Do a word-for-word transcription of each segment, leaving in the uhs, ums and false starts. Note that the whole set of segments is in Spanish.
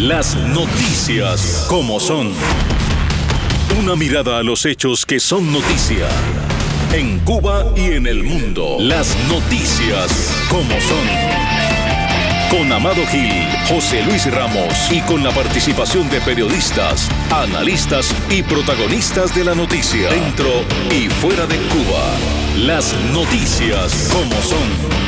Las noticias como son. Una mirada a los hechos que son noticia. En Cuba y en el mundo. Las noticias como son. Con Amado Gil, José Luis Ramos y con la participación de periodistas, analistas y protagonistas de la noticia. Dentro y fuera de Cuba. Las noticias como son.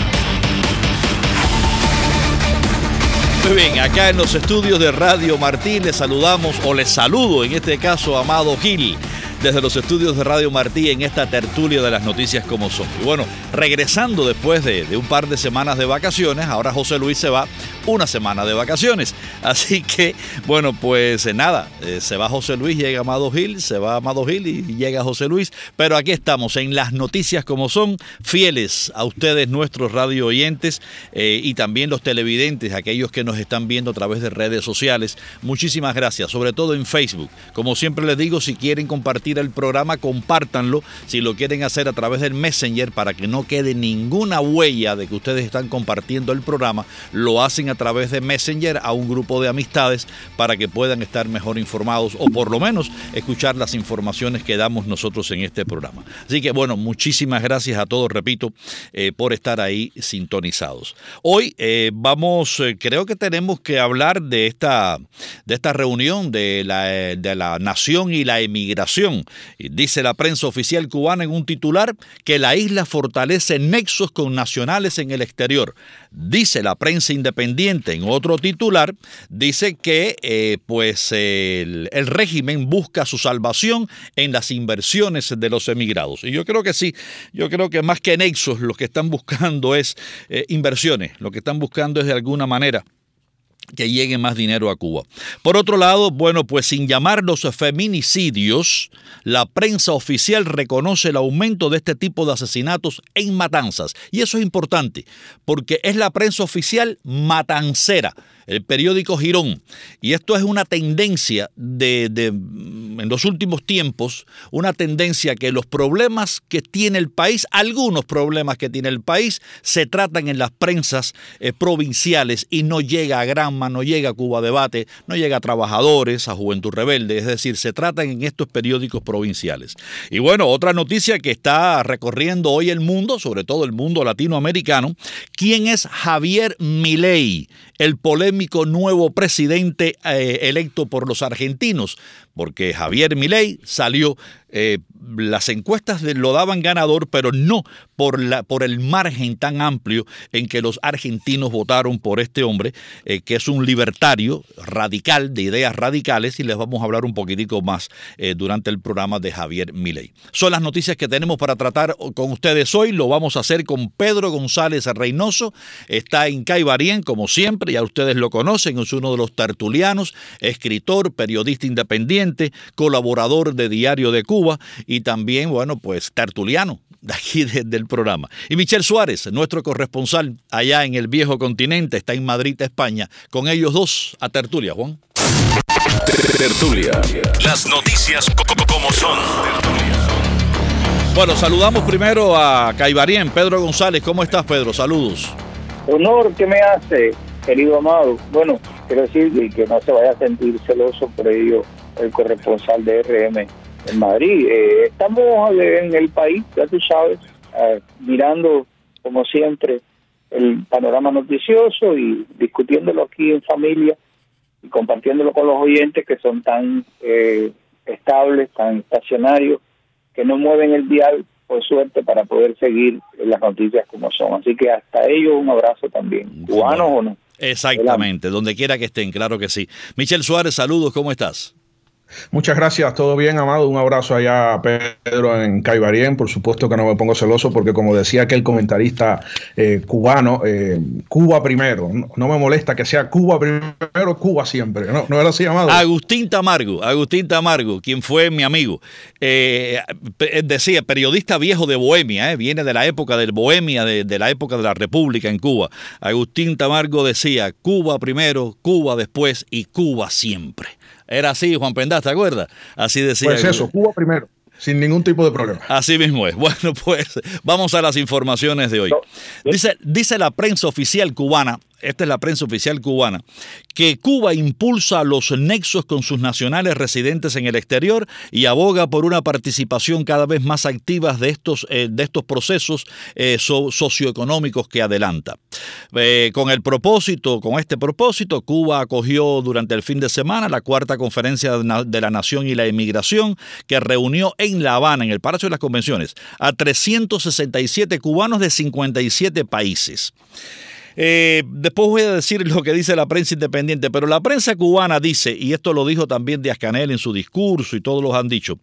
Muy bien, acá en los estudios de Radio Martí les saludamos, o les saludo en este caso a Amado Gil, desde los estudios de Radio Martí en esta tertulia de las noticias como son. Y bueno, regresando después de, de un par de semanas de vacaciones, ahora José Luis se va una semana de vacaciones. Así que, bueno, pues eh, nada, eh, se va José Luis, llega Amado Gil, se va Amado Gil y llega José Luis. Pero aquí estamos en las noticias como son, fieles a ustedes, nuestros radio oyentes eh, y también los televidentes, aquellos que nos están viendo a través de redes sociales. Muchísimas gracias, sobre todo en Facebook. Como siempre les digo, si quieren compartir el programa, compártanlo. Si lo quieren hacer a través del Messenger para que no quede ninguna huella de que ustedes están compartiendo el programa, lo hacen a través de Messenger a un grupo de amistades para que puedan estar mejor informados o por lo menos escuchar las informaciones que damos nosotros en este programa. Así que bueno, muchísimas gracias a todos, repito, eh, por estar ahí sintonizados. Hoy eh, vamos, eh, creo que tenemos que hablar de esta, de esta reunión de la, de la nación y la emigración. Dice la prensa oficial cubana en un titular que la isla fortalece nexos con nacionales en el exterior. Dice la prensa independiente en otro titular, dice que eh, pues el, el régimen busca su salvación en las inversiones de los emigrados. Y yo creo que sí, yo creo que más que nexos lo que están buscando es eh, inversiones, lo que están buscando es de alguna manera que llegue más dinero a Cuba. Por otro lado, bueno, pues sin llamarlos feminicidios, la prensa oficial reconoce el aumento de este tipo de asesinatos en matanzas. Y eso es importante, porque es la prensa oficial matancera, el periódico Girón. Y esto es una tendencia de, de, en los últimos tiempos, una tendencia que los problemas que tiene el país, algunos problemas que tiene el país, se tratan en las prensas eh, provinciales y no llega a Granma, no llega a Cuba Debate, no llega a Trabajadores, a Juventud Rebelde, es decir, se tratan en estos periódicos provinciales. Y bueno, otra noticia que está recorriendo hoy el mundo, sobre todo el mundo latinoamericano, ¿quién es Javier Milei, el polémico nuevo presidente eh, electo por los argentinos? Porque Javier Milei salió, eh, las encuestas de, lo daban ganador, pero no por, la, por el margen tan amplio en que los argentinos votaron por este hombre, eh, que es un libertario radical, de ideas radicales, y les vamos a hablar un poquitico más eh, durante el programa de Javier Milei. Son las noticias que tenemos para tratar con ustedes hoy. Lo vamos a hacer con Pedro González Reynoso. Está en Caibarien, como siempre, ya ustedes lo conocen, es uno de los tertulianos, escritor, periodista independiente, colaborador de Diario de Cuba y también, bueno, pues tertuliano de aquí de, del programa. Y Michelle Suárez, nuestro corresponsal allá en el viejo continente, está en Madrid, España. Con ellos dos a tertulia, Juan. Tertulia. Las noticias como son. Bueno, saludamos primero a Caibarien, Pedro González. ¿Cómo estás, Pedro? Saludos. Honor que me hace, querido Amado. Bueno, quiero decir que no se vaya a sentir celoso por ello el corresponsal de R M en Madrid. Eh, estamos en el país, ya tú sabes, eh, mirando como siempre el panorama noticioso y discutiéndolo aquí en familia y compartiéndolo con los oyentes que son tan eh, estables, tan estacionarios, que no mueven el dial, por suerte, para poder seguir las noticias como son. Así que hasta ellos un abrazo también. ¿Cubanos o no? Exactamente, donde quiera que estén, claro que sí. Michelle Suárez, saludos, ¿cómo estás? Muchas gracias, todo bien, Amado. Un abrazo allá a Pedro en Caibarien. Por supuesto que no me pongo celoso porque, como decía aquel comentarista eh, cubano, eh, Cuba primero. No, no me molesta que sea Cuba primero, Cuba siempre. ¿No, no era así, Amado? Agustín Tamargo, Agustín Tamargo, quien fue mi amigo. Eh, decía, periodista viejo de Bohemia, eh, viene de la época del Bohemia, de, de la época de la República en Cuba. Agustín Tamargo decía, Cuba primero, Cuba después y Cuba siempre. Era así, Juan Pendaz, ¿te acuerdas? Así decía. Pues eso, Cuba primero, sin ningún tipo de problema. Así mismo es. Bueno, pues vamos a las informaciones de hoy. Dice, dice la prensa oficial cubana esta es la prensa oficial cubana, que Cuba impulsa los nexos con sus nacionales residentes en el exterior y aboga por una participación cada vez más activa de estos, eh, de estos procesos eh, so, socioeconómicos que adelanta. Eh, con el propósito, con este propósito, Cuba acogió durante el fin de semana la cuarta conferencia de la Nación y la Inmigración, que reunió en La Habana, en el Palacio de las Convenciones, a trescientos sesenta y siete cubanos de cincuenta y siete países. Eh, después voy a decir lo que dice la prensa independiente, pero la prensa cubana dice, y esto lo dijo también Díaz-Canel en su discurso y todos los han dicho,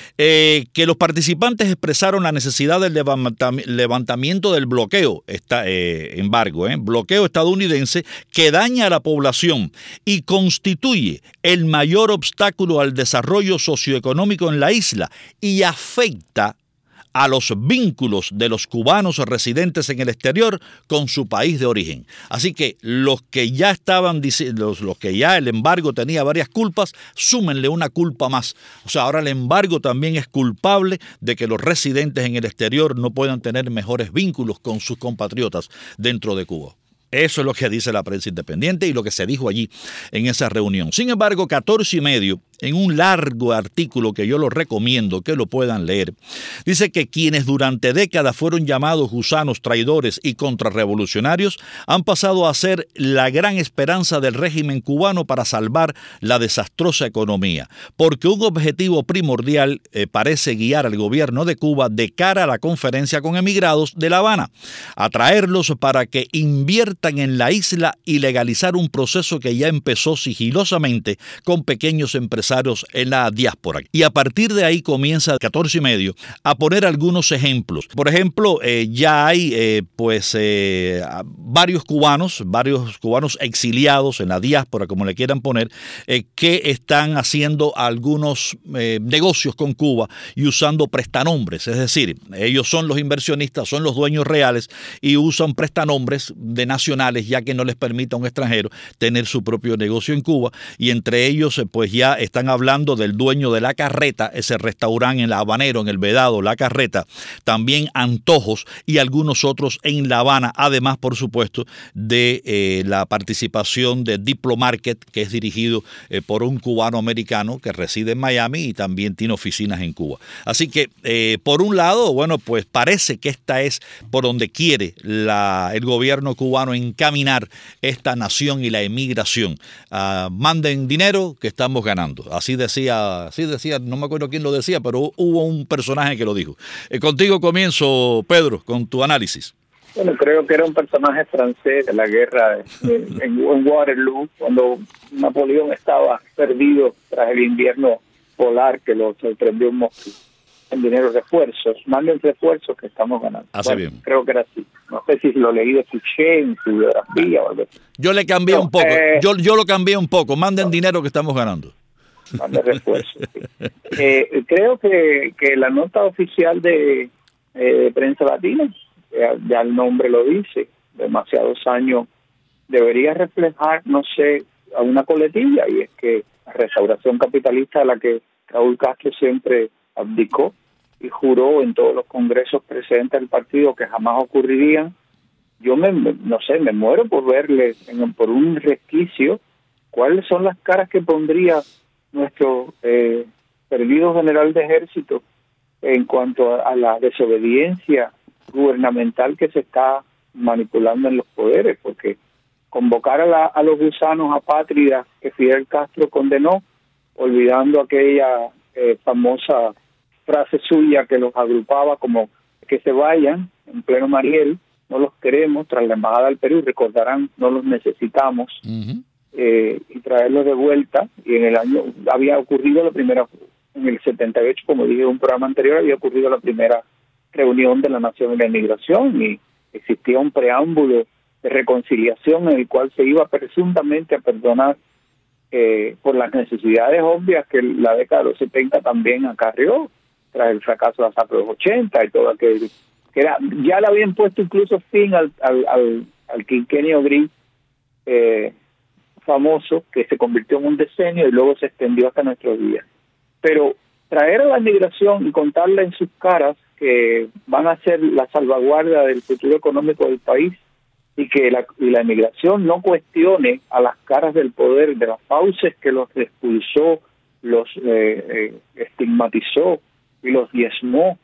eh, que los participantes expresaron la necesidad del levantamiento del bloqueo, esta, eh, embargo, eh, bloqueo estadounidense que daña a la población y constituye el mayor obstáculo al desarrollo socioeconómico en la isla y afecta a los vínculos de los cubanos residentes en el exterior con su país de origen. Así que los que ya estaban los, los que ya el embargo tenía varias culpas, súmenle una culpa más. O sea, ahora el embargo también es culpable de que los residentes en el exterior no puedan tener mejores vínculos con sus compatriotas dentro de Cuba. Eso es lo que dice la prensa independiente y lo que se dijo allí en esa reunión. Sin embargo, catorce y medio, en un largo artículo que yo lo recomiendo que lo puedan leer, dice que quienes durante décadas fueron llamados gusanos, traidores y contrarrevolucionarios han pasado a ser la gran esperanza del régimen cubano para salvar la desastrosa economía, porque un objetivo primordial eh, parece guiar al gobierno de Cuba de cara a la conferencia con emigrados de La Habana, atraerlos para que inviertan en la isla y legalizar un proceso que ya empezó sigilosamente con pequeños empresarios en la diáspora. Y a partir de ahí comienza catorce y medio a poner algunos ejemplos. Por ejemplo, eh, ya hay eh, pues eh, varios cubanos, varios cubanos exiliados en la diáspora, como le quieran poner, eh, que están haciendo algunos eh, negocios con Cuba y usando prestanombres. Es decir, ellos son los inversionistas, son los dueños reales y usan prestanombres de nacionales, ya que no les permite a un extranjero tener su propio negocio en Cuba. Y entre ellos, pues ya están hablando del dueño de La Carreta, ese restaurante en La Habanero, en el Vedado, La Carreta, también Antojos y algunos otros en La Habana, además, por supuesto, de eh, la participación de Diplomarket, que es dirigido eh, por un cubano americano que reside en Miami y también tiene oficinas en Cuba. Así que, eh, por un lado, bueno, pues parece que esta es por donde quiere la, el gobierno cubano encaminar esta nación y la emigración. Uh, manden dinero que estamos ganando. Así decía, así decía, no me acuerdo quién lo decía, pero hubo un personaje que lo dijo. Eh, contigo comienzo, Pedro, con tu análisis. Bueno, creo que era un personaje francés de la guerra en, en Waterloo, cuando Napoleón estaba perdido tras el invierno polar que lo sorprendió en Moscú. En dinero, refuerzos, manden refuerzos que estamos ganando. Hace bueno, bien. Creo que era así. No sé si lo leí de Fouché en su biografía o algo así. Yo le cambié no, un poco, eh, yo, yo lo cambié un poco. Manden no. dinero que estamos ganando. Manden refuerzos. Sí. eh, creo que, que la nota oficial de eh, Prensa Latina, ya, ya el nombre lo dice, demasiados años, debería reflejar, no sé, a una coletilla, y es que la restauración capitalista a la que Raúl Castro siempre abdicó y juró en todos los congresos presentes del partido que jamás ocurrirían. Yo me, me no sé, me muero por verle en, por un resquicio cuáles son las caras que pondría nuestro eh, perdido general de ejército en cuanto a, a la desobediencia gubernamental que se está manipulando en los poderes, porque convocar a, la, a los gusanos apátridas que Fidel Castro condenó, olvidando aquella eh, famosa frase suya que los agrupaba como que se vayan en pleno Mariel, no los queremos, tras la embajada del Perú, recordarán, no los necesitamos, uh-huh. eh, y traerlos de vuelta. Y en el año, había ocurrido la primera, en el setenta y ocho, como dije en un programa anterior, había ocurrido la primera reunión de la Nación y la Inmigración, y existía un preámbulo de reconciliación en el cual se iba presuntamente a perdonar eh, por las necesidades obvias que la década de los setenta también acarreó, tras el fracaso de hasta los ochenta y todo aquello, que era, ya le habían puesto incluso fin al, al, al, al quinquenio gris eh, famoso, que se convirtió en un decenio y luego se extendió hasta nuestros días. Pero traer a la migración y contarle en sus caras que van a ser la salvaguarda del futuro económico del país, y que la, y la inmigración no cuestione a las caras del poder, de las fauces que los expulsó, los eh, eh, estigmatizó y los diezmó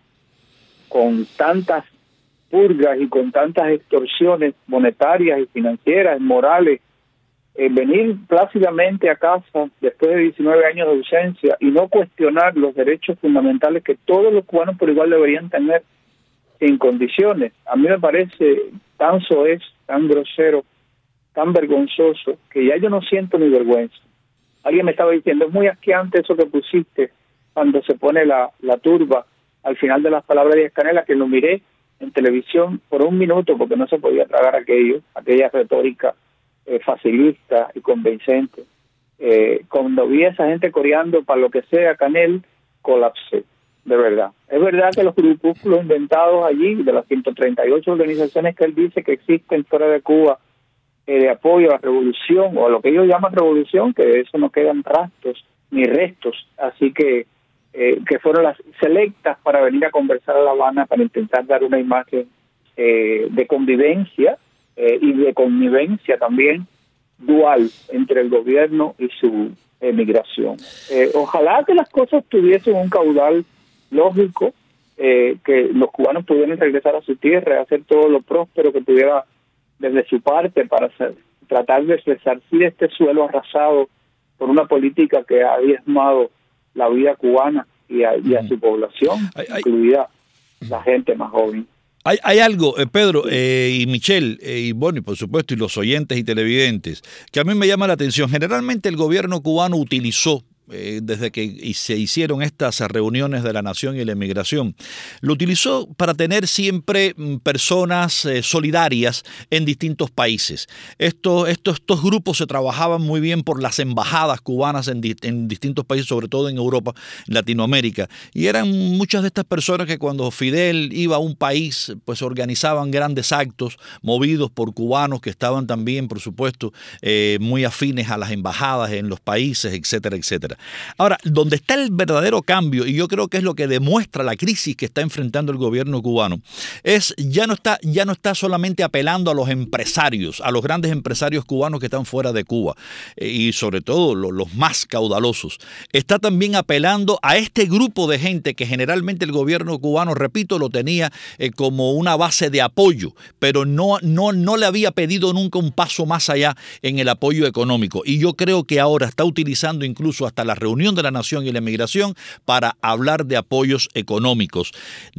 con tantas purgas y con tantas extorsiones monetarias y financieras, morales, eh, venir plácidamente a casa después de diecinueve años de ausencia y no cuestionar los derechos fundamentales que todos los cubanos por igual deberían tener sin condiciones. A mí me parece tan soez, tan grosero, tan vergonzoso, que ya yo no siento ni vergüenza. Alguien me estaba diciendo, es muy asqueante eso que pusiste cuando se pone la, la turba al final de las palabras de Díaz Canel, que lo miré en televisión por un minuto porque no se podía tragar aquello, aquella retórica eh, facilista y convincente. Eh, cuando vi a esa gente coreando para lo que sea Canel, colapsé, de verdad. Es verdad que los grupúsculos inventados allí, de las ciento treinta y ocho organizaciones que él dice que existen fuera de Cuba, eh, de apoyo a la revolución, o a lo que ellos llaman revolución, que de eso no quedan rastros ni restos, así que Eh, que fueron las selectas para venir a conversar a La Habana para intentar dar una imagen eh, de convivencia eh, y de connivencia también dual entre el gobierno y su emigración. Eh, ojalá que las cosas tuviesen un caudal lógico, eh, que los cubanos pudieran regresar a su tierra, hacer todo lo próspero que pudiera desde su parte para hacer, tratar de resarcir este suelo arrasado por una política que ha diezmado la vida cubana y a, y a su población, ay, ay, incluida la gente más joven. Hay, hay algo, eh, Pedro eh, y Michelle, eh, y bueno, y por supuesto, y los oyentes y televidentes, que a mí me llama la atención. Generalmente el gobierno cubano utilizó, eh, desde que se hicieron estas reuniones de la nación y la emigración, lo utilizó para tener siempre personas eh, solidarias en distintos países. Esto, esto, estos grupos se trabajaban muy bien por las embajadas cubanas en, di, en distintos países, sobre todo en Europa, Latinoamérica, y eran muchas de estas personas que cuando Fidel iba a un país, pues organizaban grandes actos movidos por cubanos que estaban también, por supuesto, eh, muy afines a las embajadas en los países, etcétera, etcétera. Ahora, donde está el verdadero cambio, y yo creo que es lo que demuestra la crisis que está enfrentando el gobierno cubano, es ya no está, ya no está solamente apelando a los empresarios, a los grandes empresarios cubanos que están fuera de Cuba, eh, y sobre todo los, los más caudalosos. Está también apelando a este grupo de gente que generalmente el gobierno cubano, repito, lo tenía eh, como una base de apoyo, pero no, no, no le había pedido nunca un paso más allá en el apoyo económico. Y yo creo que ahora está utilizando incluso hasta la reunión de la nación y la emigración para hablar de apoyos económicos.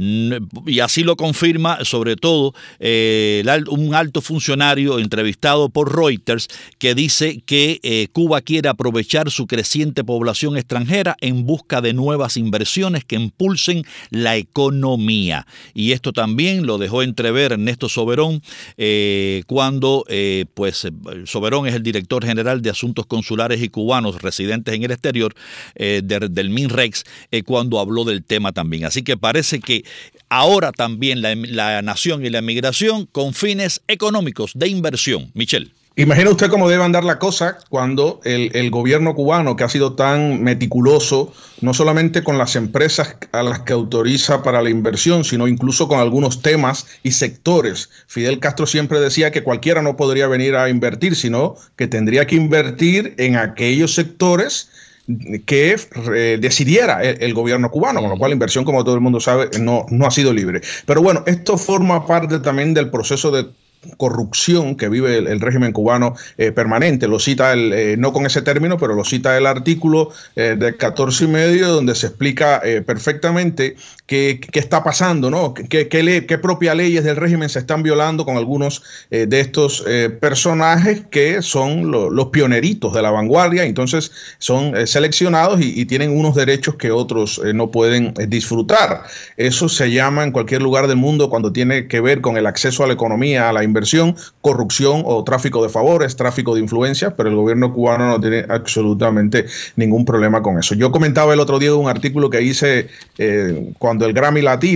Y así lo confirma sobre todo eh, un alto funcionario entrevistado por Reuters que dice que eh, Cuba quiere aprovechar su creciente población extranjera en busca de nuevas inversiones que impulsen la economía. Y esto también lo dejó entrever Ernesto Soberón eh, cuando eh, pues Soberón es el director general de Asuntos Consulares y Cubanos residentes en el exterior eh, de, del MINREX eh, cuando habló del tema también. Así que parece que ahora también la, la nación y la emigración con fines económicos de inversión. Michelle. Imagina usted cómo debe andar la cosa cuando el, el gobierno cubano, que ha sido tan meticuloso, no solamente con las empresas a las que autoriza para la inversión, sino incluso con algunos temas y sectores. Fidel Castro siempre decía que cualquiera no podría venir a invertir, sino que tendría que invertir en aquellos sectores que eh, decidiera el, el gobierno cubano, con lo cual la inversión, como todo el mundo sabe, no, no ha sido libre. Pero bueno, esto forma parte también del proceso de corrupción que vive el, el régimen cubano eh, permanente. Lo cita, el, eh, no con ese término, pero lo cita el artículo eh, del catorce y medio, donde se explica eh, perfectamente qué, qué está pasando, ¿no? Qué, qué, ley, qué propias leyes del régimen se están violando con algunos eh, de estos eh, personajes que son lo, los pioneritos de la vanguardia. Entonces son eh, seleccionados y, y tienen unos derechos que otros eh, no pueden eh, disfrutar. Eso se llama en cualquier lugar del mundo, cuando tiene que ver con el acceso a la economía, a la inversión, corrupción o tráfico de favores, tráfico de influencias, pero el gobierno cubano no tiene absolutamente ningún problema con eso. Yo comentaba el otro día un artículo que hice eh, cuando el Grammy Latino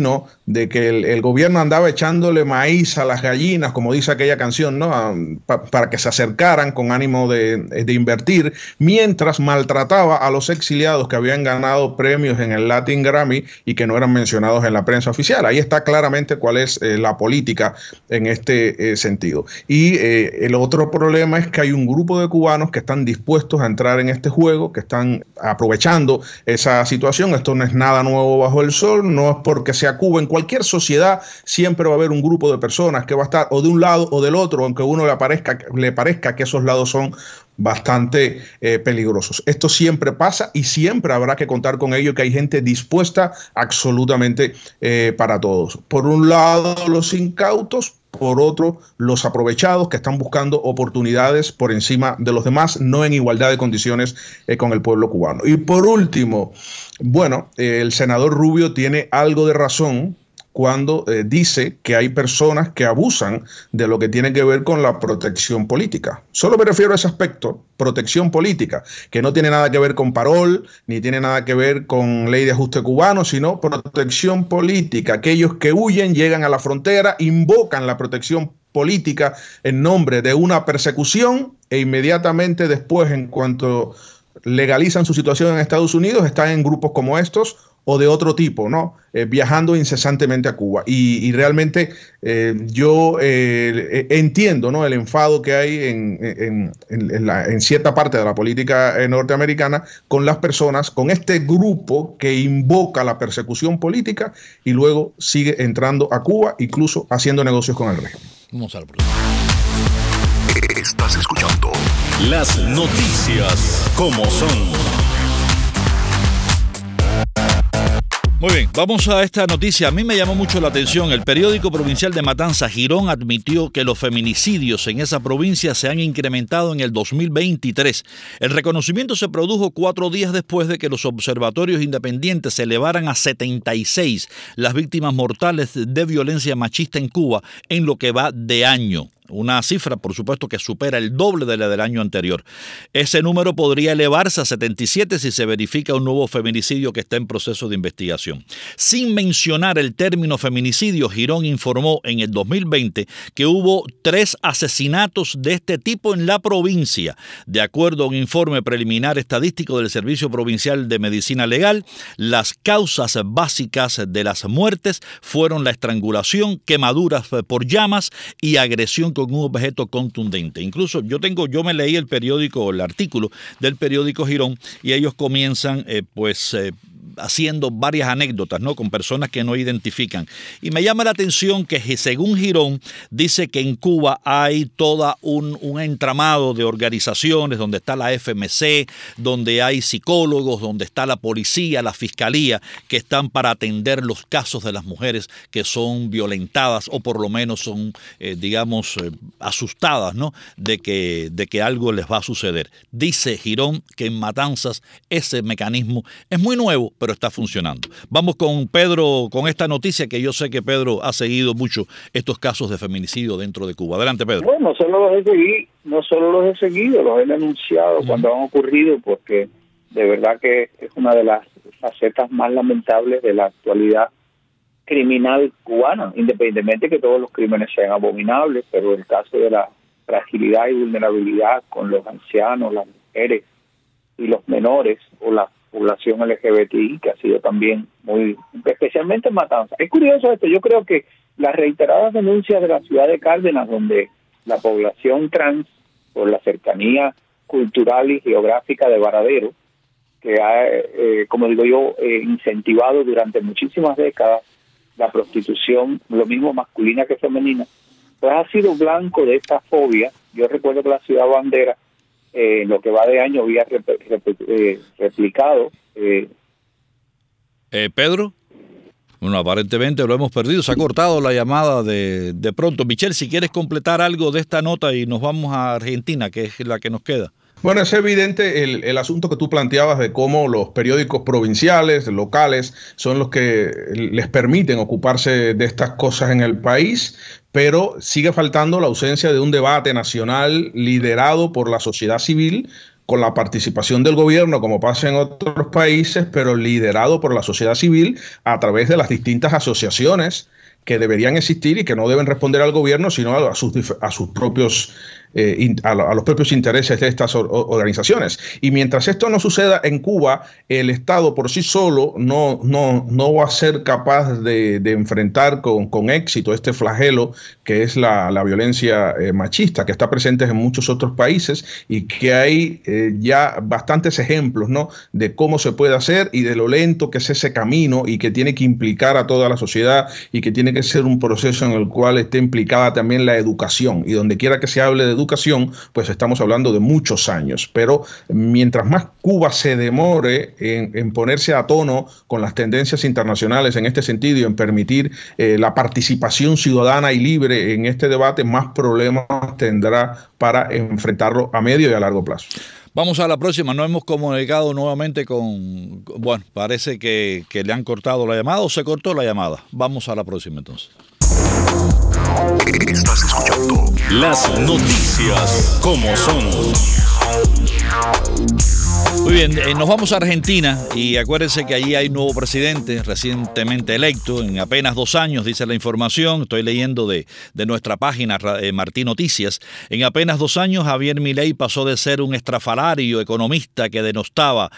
de que el, el gobierno andaba echándole maíz a las gallinas, como dice aquella canción, ¿no? A, pa, para que se acercaran con ánimo de, de invertir, mientras maltrataba a los exiliados que habían ganado premios en el Latin Grammy y que no eran mencionados en la prensa oficial. Ahí está claramente cuál es eh, la política en este eh, sentido. Y eh, el otro problema es que hay un grupo de cubanos que están dispuestos a entrar en este juego, que están aprovechando esa situación. Esto no es nada nuevo bajo el sol, no es porque sea Cuba. En cualquier sociedad siempre va a haber un grupo de personas que va a estar o de un lado o del otro, aunque a uno le parezca, le parezca que esos lados son bastante eh, peligrosos. Esto siempre pasa y siempre habrá que contar con ello, que hay gente dispuesta absolutamente eh, para todos. Por un lado los incautos, por otro los aprovechados que están buscando oportunidades por encima de los demás, no en igualdad de condiciones eh, con el pueblo cubano. Y por último, bueno, eh, el senador Rubio tiene algo de razón cuando eh, dice que hay personas que abusan de lo que tiene que ver con la protección política. Solo me refiero a ese aspecto, protección política, que no tiene nada que ver con parol, ni tiene nada que ver con ley de ajuste cubano, sino protección política. Aquellos que huyen, llegan a la frontera, invocan la protección política en nombre de una persecución e inmediatamente después, en cuanto legalizan su situación en Estados Unidos, están en grupos como estos o de otro tipo, ¿no? Eh, viajando incesantemente a Cuba. Y, y realmente eh, yo eh, entiendo, ¿no?, el enfado que hay en, en, en, en, la, en cierta parte de la política norteamericana con las personas, con este grupo que invoca la persecución política y luego sigue entrando a Cuba, incluso haciendo negocios con el régimen. Vamos a la próxima. Estás escuchando las noticias como son. Muy bien, vamos a esta noticia. A mí me llamó mucho la atención. El periódico provincial de Matanzas, Girón, admitió que los feminicidios en esa provincia se han incrementado en el dos mil veintitrés. El reconocimiento se produjo cuatro días después de que los observatorios independientes elevaran a setenta y seis las víctimas mortales de violencia machista en Cuba en lo que va de año. Una cifra, por supuesto, que supera el doble de la del año anterior. Ese número podría elevarse a setenta y siete si se verifica un nuevo feminicidio que está en proceso de investigación. Sin mencionar el término feminicidio, Girón informó en el dos mil veinte que hubo tres asesinatos de este tipo en la provincia. De acuerdo a un informe preliminar estadístico del Servicio Provincial de Medicina Legal, las causas básicas de las muertes fueron la estrangulación, quemaduras por llamas y agresión con un objeto contundente. Incluso yo tengo, yo me leí el periódico, el artículo del periódico Girón, y ellos comienzan eh, pues eh, haciendo varias anécdotas, ¿no?, con personas que no identifican. Y me llama la atención que según Girón dice que en Cuba hay toda un, un entramado de organizaciones donde está la F M C, donde hay psicólogos, donde está la policía, la fiscalía, que están para atender los casos de las mujeres que son violentadas o por lo menos son, eh, digamos, eh, asustadas, ¿no?, de que, de que algo les va a suceder. Dice Girón que en Matanzas ese mecanismo es muy nuevo, pero está funcionando. Vamos con Pedro, con esta noticia que yo sé que Pedro ha seguido mucho estos casos de feminicidio dentro de Cuba. Adelante, Pedro. Bueno, no solo los he seguido, no solo los he seguido, los he denunciado uh-huh. cuando han ocurrido, porque de verdad que es una de las facetas más lamentables de la actualidad criminal cubana, independientemente de que todos los crímenes sean abominables, pero el caso de la fragilidad y vulnerabilidad con los ancianos, las mujeres y los menores, o la población L G B T I, que ha sido también muy, especialmente en Matanzas. Es curioso esto, yo creo que las reiteradas denuncias de la ciudad de Cárdenas, donde la población trans, por la cercanía cultural y geográfica de Varadero, que ha, eh, como digo yo, eh, incentivado durante muchísimas décadas la prostitución, lo mismo masculina que femenina, pues ha sido blanco de esta fobia. Yo recuerdo que la ciudad bandera, Eh, lo que va de año había rep rep eh, replicado. Eh. Eh, Pedro, bueno, aparentemente lo hemos perdido, se ha cortado la llamada de, de pronto. Michelle, si quieres completar algo de esta nota y nos vamos a Argentina, que es la que nos queda. Bueno, es evidente el, el asunto que tú planteabas de cómo los periódicos provinciales, locales, son los que les permiten ocuparse de estas cosas en el país, pero sigue faltando la ausencia de un debate nacional liderado por la sociedad civil con la participación del gobierno, como pasa en otros países, pero liderado por la sociedad civil a través de las distintas asociaciones que deberían existir y que no deben responder al gobierno, sino a sus, a sus propios eh, a, a los propios intereses de estas or, organizaciones. Y mientras esto no suceda en Cuba, el Estado por sí solo no, no, no va a ser capaz de, de enfrentar con, con éxito este flagelo que es la, la violencia eh, machista, que está presente en muchos otros países y que hay eh, ya bastantes ejemplos, ¿no?, de cómo se puede hacer y de lo lento que es ese camino y que tiene que implicar a toda la sociedad y que tiene que ser un proceso en el cual esté implicada también la educación. Y donde quiera que se hable de educación, pues estamos hablando de muchos años. Pero mientras más Cuba se demore en, en ponerse a tono con las tendencias internacionales en este sentido y en permitir eh, la participación ciudadana y libre en este debate, más problemas tendrá para enfrentarlo a medio y a largo plazo. Vamos a la próxima. Nos hemos comunicado nuevamente con... Bueno, parece que, que le han cortado la llamada o se cortó la llamada. Vamos a la próxima entonces. Estás escuchando las noticias como son. Muy bien, eh, nos vamos a Argentina y acuérdense que allí hay nuevo presidente recientemente electo, en apenas dos años, dice la información. Estoy leyendo de, de nuestra página eh, Martí Noticias. En apenas dos años Javier Milei pasó de ser un estrafalario economista que denostaba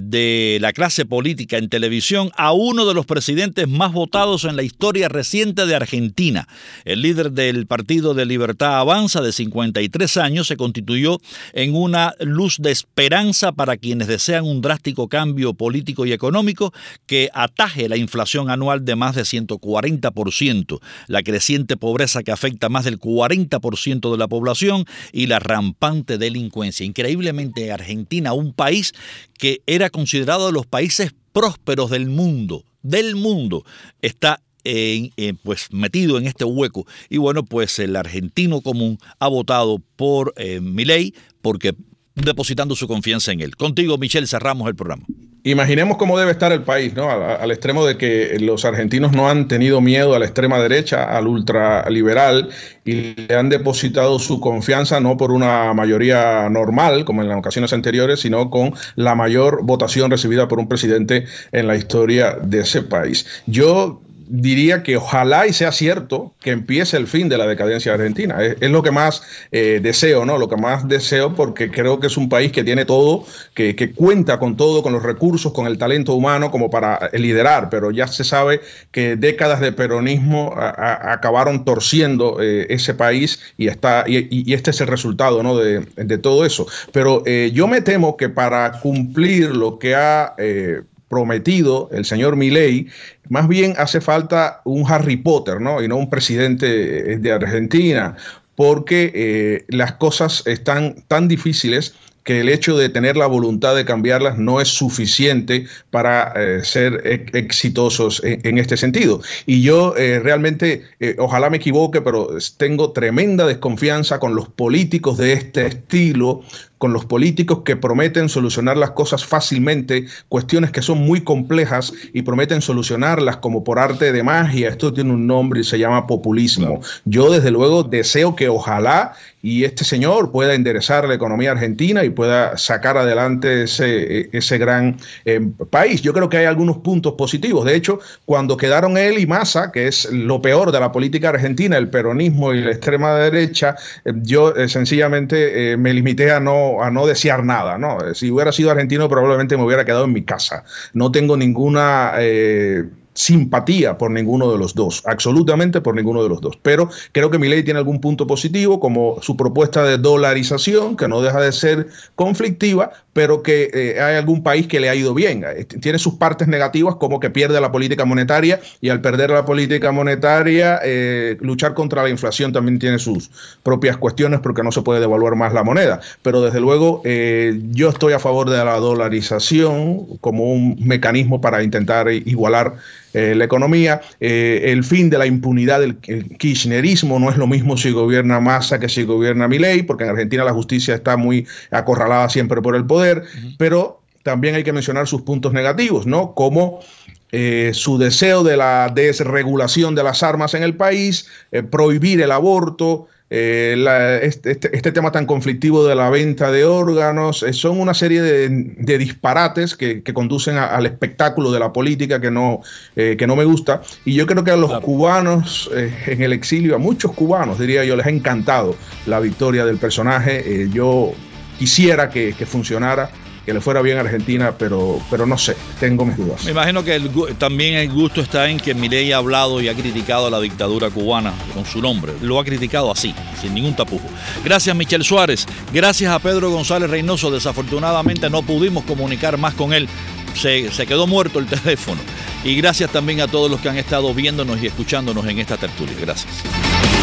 de la clase política en televisión a uno de los presidentes más votados en la historia reciente de Argentina. El líder del Partido de Libertad Avanza, de cincuenta y tres años, se constituyó en una luz de esperanza para quienes desean un drástico cambio político y económico que ataje la inflación anual de más de ciento cuarenta por ciento, la creciente pobreza que afecta más del cuarenta por ciento de la población y la rampante delincuencia. Increíblemente, Argentina, un país que era considerado de los países prósperos del mundo, del mundo, está Eh, eh, pues metido en este hueco. Y bueno, pues el argentino común ha votado por eh, Milei porque depositando su confianza en él. Contigo, Michelle, cerramos el programa. Imaginemos cómo debe estar el país, ¿no? Al, al extremo de que los argentinos no han tenido miedo a la extrema derecha, al ultraliberal, y le han depositado su confianza no por una mayoría normal, como en las ocasiones anteriores, sino con la mayor votación recibida por un presidente en la historia de ese país. Yo diría que ojalá y sea cierto que empiece el fin de la decadencia argentina. Es, es lo que más eh, deseo, ¿no? Lo que más deseo, porque creo que es un país que tiene todo, que, que cuenta con todo, con los recursos, con el talento humano como para liderar, pero ya se sabe que décadas de peronismo a, a, acabaron torciendo eh, ese país y, está, y, y este es el resultado, ¿no?, de, de todo eso. Pero eh, yo me temo que para cumplir lo que ha eh, prometido el señor Milei, más bien hace falta un Harry Potter, ¿no?, y no un presidente de Argentina, porque eh, las cosas están tan difíciles que el hecho de tener la voluntad de cambiarlas no es suficiente para eh, ser e- exitosos en, en este sentido. Y yo eh, realmente, eh, ojalá me equivoque, pero tengo tremenda desconfianza con los políticos de este estilo, con los políticos que prometen solucionar las cosas fácilmente, cuestiones que son muy complejas y prometen solucionarlas como por arte de magia. Esto tiene un nombre y se llama populismo. Yo desde luego deseo que ojalá y este señor pueda enderezar la economía argentina y pueda sacar adelante ese, ese gran eh, país. Yo creo que hay algunos puntos positivos. De hecho, cuando quedaron él y Massa, que es lo peor de la política argentina, el peronismo y la extrema derecha, eh, yo eh, sencillamente eh, me limité a no a no desear nada, ¿no? Si hubiera sido argentino probablemente me hubiera quedado en mi casa. No tengo ninguna eh, simpatía por ninguno de los dos, absolutamente por ninguno de los dos. Pero creo que Milei tiene algún punto positivo, como su propuesta de dolarización, que no deja de ser conflictiva, pero que eh, hay algún país que le ha ido bien. Tiene sus partes negativas, como que pierde la política monetaria, y al perder la política monetaria, eh, luchar contra la inflación también tiene sus propias cuestiones, porque no se puede devaluar más la moneda. Pero desde luego eh, yo estoy a favor de la dolarización como un mecanismo para intentar igualar Eh, la economía. Eh, el fin de la impunidad del kirchnerismo no es lo mismo si gobierna Massa que si gobierna Milei, porque en Argentina la justicia está muy acorralada siempre por el poder, uh-huh. Pero también hay que mencionar sus puntos negativos, ¿no? Como eh, su deseo de la desregulación de las armas en el país, eh, prohibir el aborto, eh, la, este, este, este tema tan conflictivo de la venta de órganos, eh, son una serie de, de disparates que, que conducen a, al espectáculo de la política que no, eh, que no me gusta. Y yo creo que a los claro. cubanos eh, en el exilio, a muchos cubanos, diría yo, les ha encantado la victoria del personaje. Eh, yo quisiera que, que funcionara, que le fuera bien a Argentina, pero, pero no sé, tengo mis dudas. Me imagino que el, también el gusto está en que Milei ha hablado y ha criticado a la dictadura cubana con su nombre. Lo ha criticado así, sin ningún tapujo. Gracias, Michel Suárez. Gracias a Pedro González Reynoso. Desafortunadamente no pudimos comunicar más con él. Se, se quedó muerto el teléfono. Y gracias también a todos los que han estado viéndonos y escuchándonos en esta tertulia. Gracias.